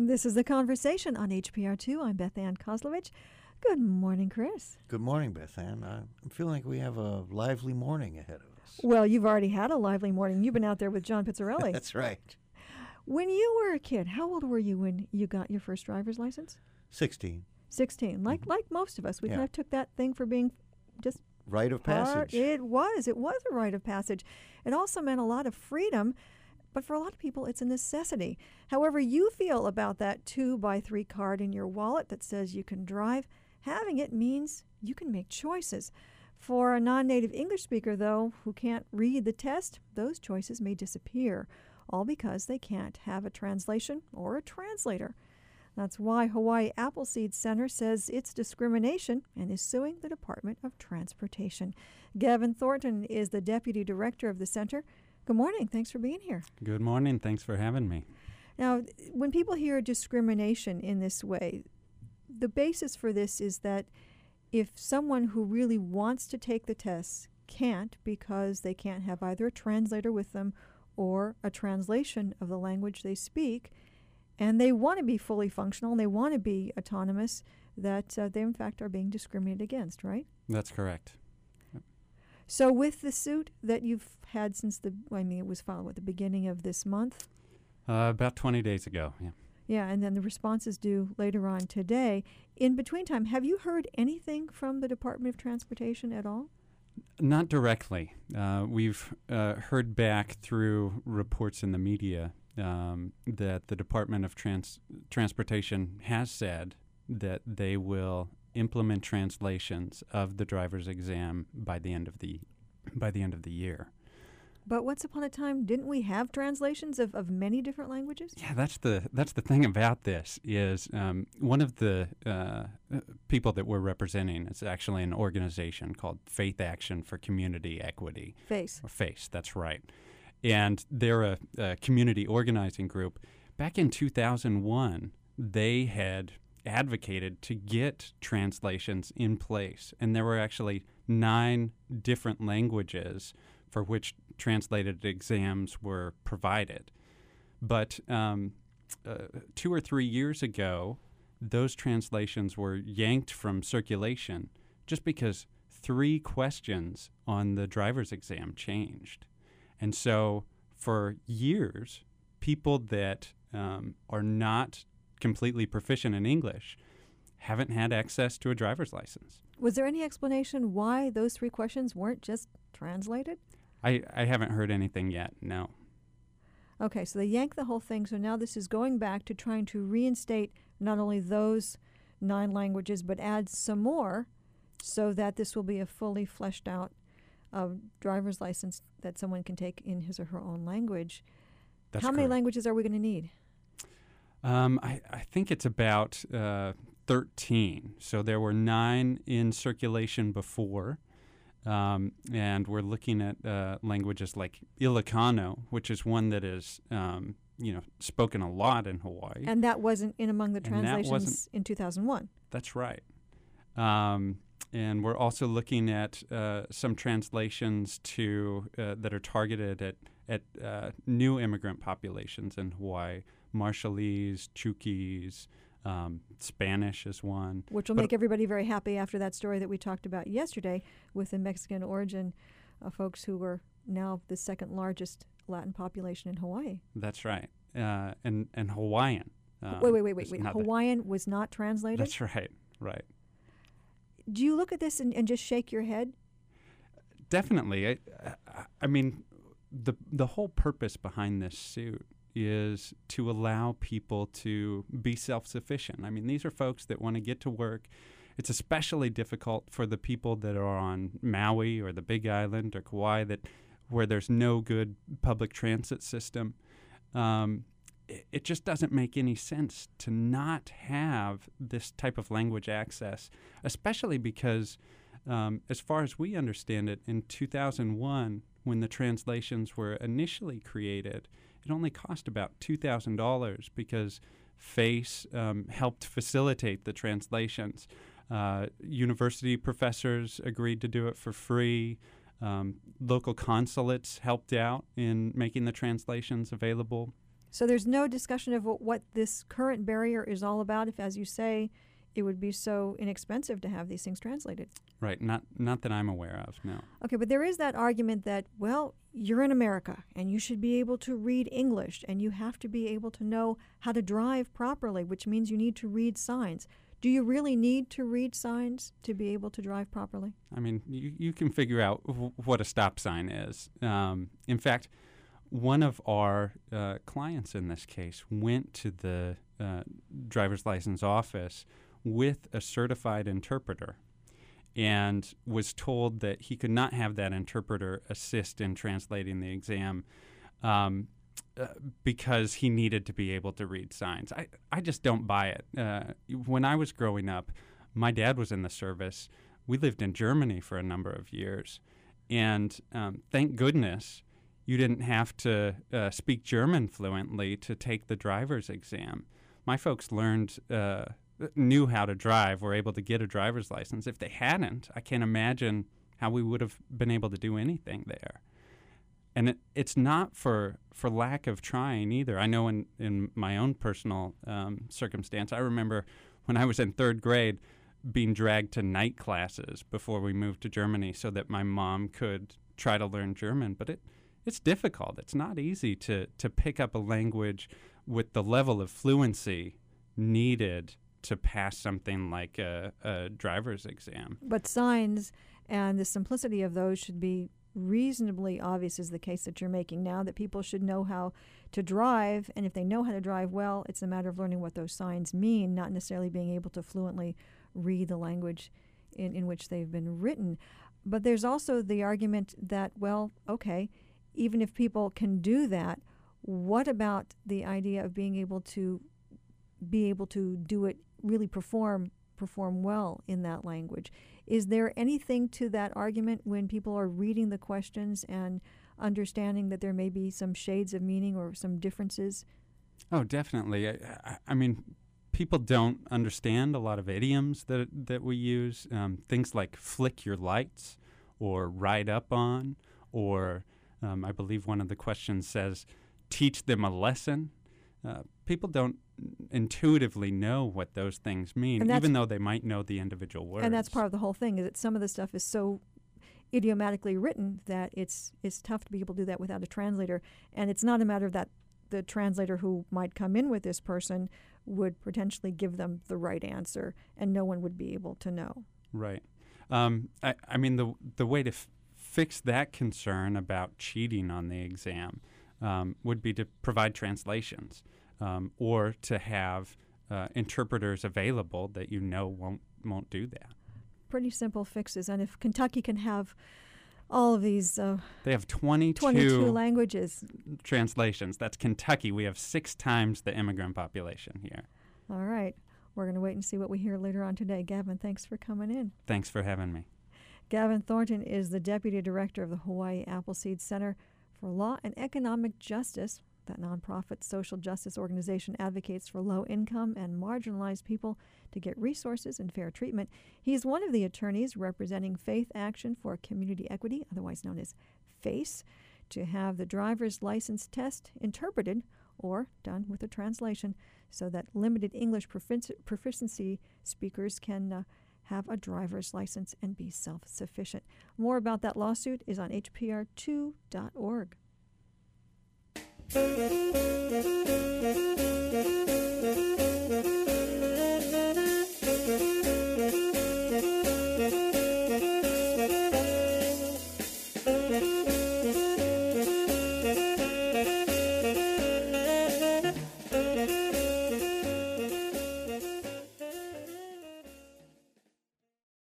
This is The Conversation on HPR2. I'm Beth Ann Kozlovich. Good morning, Chris. Good morning, Beth Ann. I'm feeling like we have a lively morning ahead of us. Well, you've already had a lively morning. You've been out there with John Pizzarelli. That's right. When you were a kid, how old were you when you got your first driver's license? 16. 16. Like most of us. We kind of took that thing for being just rite of passage. It was a rite of passage. It also meant a lot of freedom, but for a lot of people, it's a necessity. However you feel about that 2x3 card in your wallet that says you can drive, having it means you can make choices. For a non-native English speaker, though, who can't read the test, those choices may disappear, all because they can't have a translation or a translator. That's why Hawaii Appleseed Center says it's discrimination and is suing the Department of Transportation. Gavin Thornton is the deputy director of the center. Good morning. Thanks for being here. Good morning. Thanks for having me. Now, when people hear discrimination in this way, the basis for this is that if someone who really wants to take the tests can't because they can't have either a translator with them or a translation of the language they speak, and they want to be fully functional and they want to be autonomous, that they in fact are being discriminated against, right? That's correct. So with the suit that you've had since it was filed at the beginning of this month? About 20 days ago, yeah. Yeah, and then the response is due later on today. In between time, have you heard anything from the Department of Transportation at all? Not directly. We've heard back through reports in the media that the Department of Transportation has said that they will implement translations of the driver's exam by the end of the year. But once upon a time, didn't we have translations of many different languages? Yeah, that's the thing about this is one of the people that we're representing is actually an organization called Faith Action for Community Equity. FACE. Or FACE, that's right. And they're a community organizing group. Back in 2001, they had advocated to get translations in place, and there were actually 9 different languages for which translated exams were provided. But 2 or 3 years ago, those translations were yanked from circulation just because 3 questions on the driver's exam changed. And so for years, people that are not completely proficient in English haven't had access to a driver's license. Was there any explanation why those 3 questions weren't just translated? I haven't heard anything yet, no. Okay, so they yanked the whole thing, so now this is going back to trying to reinstate not only those 9 languages, but add some more so that this will be a fully fleshed out driver's license that someone can take in his or her own language. That's How many correct. languages are we going to need? I think it's about 13. So there were 9 in circulation before, and we're looking at languages like Ilocano, which is one that is spoken a lot in Hawaii. And that wasn't in among the translations in 2001. That's right. And we're also looking at some translations that are targeted at new immigrant populations in Hawaii. Marshallese, Chukis, Spanish is one. Which will make everybody very happy after that story that we talked about yesterday with the Mexican origin folks who were now the second largest Latin population in Hawaii. That's right. And Hawaiian. Wait. Hawaiian was not translated? That's right. Do you look at this and just shake your head? Definitely. I mean, the whole purpose behind this suit is to allow people to be self-sufficient. I mean, these are folks that want to get to work. It's especially difficult for the people that are on Maui or the Big Island or Kauai where there's no good public transit system. It just doesn't make any sense to not have this type of language access, especially because, as far as we understand it, in 2001, when the translations were initially created, it only cost about $2,000 because FACE helped facilitate the translations. University professors agreed to do it for free. Local consulates helped out in making the translations available. So there's no discussion of what this current barrier is all about, if, as you say, it would be so inexpensive to have these things translated. Right. Not that I'm aware of, no. Okay, but there is that argument that, well, you're in America and you should be able to read English and you have to be able to know how to drive properly, which means you need to read signs. Do you really need to read signs to be able to drive properly? I mean, you can figure out what a stop sign is. In fact, one of our clients in this case went to the driver's license office with a certified interpreter and was told that he could not have that interpreter assist in translating the exam because he needed to be able to read signs. I just don't buy it. When I was growing up, my dad was in the service. We lived in Germany for a number of years. And thank goodness you didn't have to speak German fluently to take the driver's exam. My folks knew how to drive, were able to get a driver's license. If they hadn't, I can't imagine how we would have been able to do anything there. And it's not for lack of trying either. I know in my own personal circumstance, I remember when I was in third grade being dragged to night classes before we moved to Germany so that my mom could try to learn German. But it's difficult. It's not easy to pick up a language with the level of fluency needed to pass something like a driver's exam. But signs and the simplicity of those should be reasonably obvious, is the case that you're making now, that people should know how to drive, and if they know how to drive well, it's a matter of learning what those signs mean, not necessarily being able to fluently read the language in which they've been written. But there's also the argument that, well, okay, even if people can do that, what about the idea of being able to do it, really perform well in that language? Is there anything to that argument when people are reading the questions and understanding that there may be some shades of meaning or some differences? Oh, definitely. I mean, people don't understand a lot of idioms that we use. Things like flick your lights or ride up on, or I believe one of the questions says, teach them a lesson. People don't intuitively know what those things mean, even though they might know the individual words. And that's part of the whole thing, is that some of the stuff is so idiomatically written that it's tough to be able to do that without a translator. And it's not a matter of that the translator who might come in with this person would potentially give them the right answer, and no one would be able to know. Right. I mean, the way to fix that concern about cheating on the exam would be to provide translations. Or to have interpreters available that won't do that. Pretty simple fixes. And if Kentucky can have all of these... they have 22 languages. Translations. That's Kentucky. We have 6 times the immigrant population here. All right. We're going to wait and see what we hear later on today. Gavin, thanks for coming in. Thanks for having me. Gavin Thornton is the Deputy Director of the Hawaii Appleseed Center for Law and Economic Justice. That nonprofit social justice organization advocates for low-income and marginalized people to get resources and fair treatment. He is one of the attorneys representing Faith Action for Community Equity, otherwise known as FACE, to have the driver's license test interpreted or done with a translation so that limited English proficiency speakers can have a driver's license and be self-sufficient. More about that lawsuit is on hpr2.org.